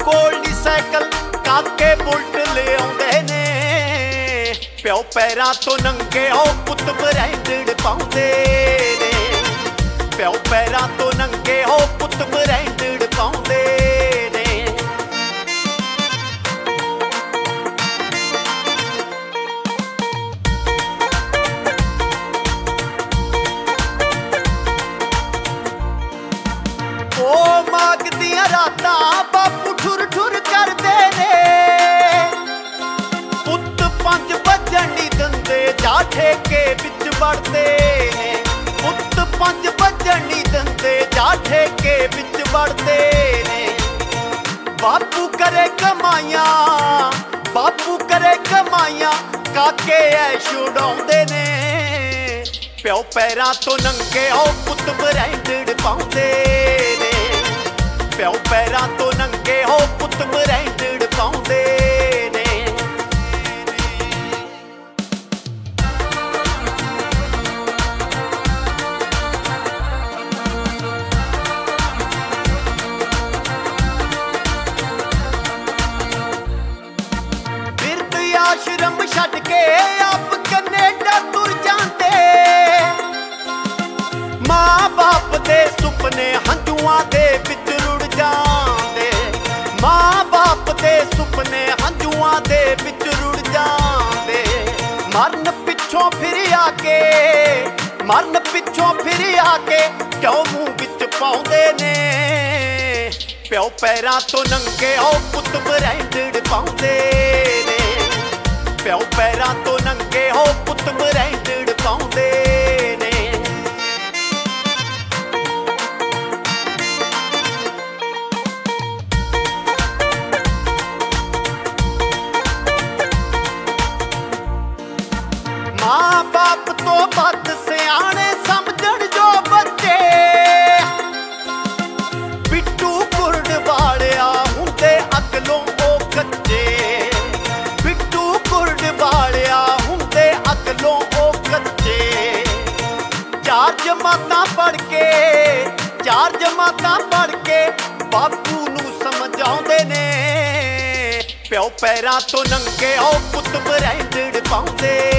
ਕੋਲ ਨੀ ਸਾਈਕਲ ਕਾਕੇ ਬੁਲਟ ਲਿਆਉਂਦੇ ਨੇ। ਪਿਓ ਪੈਰਾਂ ਤੋਂ ਨੰਗੇ ਉਹ ਪੁੱਤ ਬਰੈਂਡਡ ਪਾਉਂਦੇ ਨੇ। ਪਿਓ ਪੈਰਾਂ ਤੋਂ ਨੰਗੇ ਉਹ ਪੁੱਤ ਬਰੈਂਡਡ ਪਾਉਂਦੇ ਨੇ। ਉਹ ਮਾਘ ਦੀਆਂ ਰਾਤਾਂ ਬਾਪੂ ਠੁਰ ਠੁਰ ਕਰਦੇ ਨੇ। ਪੁੱਤ 5 ਵੱਜਣ ਨੀ ਦਿੰਦੇ ਜਾ ਠੇਕੇ ਵਿੱਚ ਵੜਦੇ ਨੇ। ਪੁੱਤ 5 ਵੱਜਣ ਨੀ ਦਿੰਦੇ ਜਾ ਠੇਕੇ ਵਿੱਚ ਵੜਦੇ ਨੇ। ਬਾਪੂ ਕਰੇ ਕਮਾਈਆਂ, ਬਾਪੂ ਕਰੇ ਕਮਾਈਆਂ, ਕਾਕੇ ਐਸ਼ ਉਡਾਉਂਦੇ ਨੇ। ਪਿਓ ਪੈਰਾਂ ਤੋਂ ਨੰਗੇ ਉਹ ਪੁੱਤ ਬਰੈਂਡਡ ਪਾਉਂਦੇ ਨੇ। ਪਿਓ ਪੈਰਾਂ ਤੋਂ ਨੰਗੇ ਉਹ ਪੁੱਤ ਬਰੈਂਡਡ ਪਾਉਂਦੇ ਨੇ। ਬਿਰਧ ਆਸ਼ਰਮ ਛੱਡ ਕੇ ਆਪ ਕੈਨੇਡਾ ਤੁਰ ਜਾਂਦੇ। ਮਾਂ ਬਾਪ ਦੇ ਸੁਪਨੇ ਹੰਝੂਆਂ ਦੇ ਵਿੱਚ ਰੁੜ ਜਾਂਦੇ। ਮਾਂ ਬਾਪ ਦੇ ਸੁਪਨੇ ਹੰਝੂਆਂ ਦੇ ਵਿੱਚ ਰੁੜ ਜਾਂਦੇ। ਮਰਨ ਪਿੱਛੋਂ ਫਿਰ ਆ ਕੇ, ਮਰਨ ਪਿੱਛੋਂ ਫਿਰ ਆ ਕੇ ਕਿਉਂ ਮੂੰਹ ਵਿੱਚ ਪਾਉਂਦੇ ਨੇ। ਪਿਓ ਪੈਰਾਂ ਤੋਂ ਨੰਗੇ ਉਹ ਪੁੱਤ ਬਰੈਂਡਡ ਪਾਉਂਦੇ ਨੇ। ਪਿਓ ਪੈਰਾਂ ਤੋਂ ਨੰਗੇ ਉਹ ਪੁੱਤ ਬਰੈਂਡਡ ਪਾਉਂਦੇ ਨੇ। ਮਾਂ ਬਾਪ ਤੋਂ ਵੱਧ ਸਿਆਣੇ ਸਮਝਣ ਜੋ ਬੱਚੇ। ਬਿੱਟੂ ਕੁਰਡ ਵਾਲਿਆ ਹੁੰਦੇ ਅਕਲੋਂ ਉਹ ਕੱਚੇ। ਬਿੱਟੂ ਕੁਰਡ ਵਾਲਿਆ ਹੁੰਦੇ ਅਕਲੋਂ ਉਹ ਕੱਚੇ। 4 ਜਮਾਤਾਂ ਪੜ੍ਹ ਕੇ, 4 ਜਮਾਤਾਂ ਪੜ੍ਹ ਕੇ ਬਾਪੂ ਨੂੰ ਸਮਝਾਉਂਦੇ ਨੇ। ਪਿਓ ਪੈਰਾਂ ਤੋਂ ਨੰਗੇ ਉਹ ਪੁੱਤ ਬਰੈਂਡਡ ਪਾਉਂਦੇ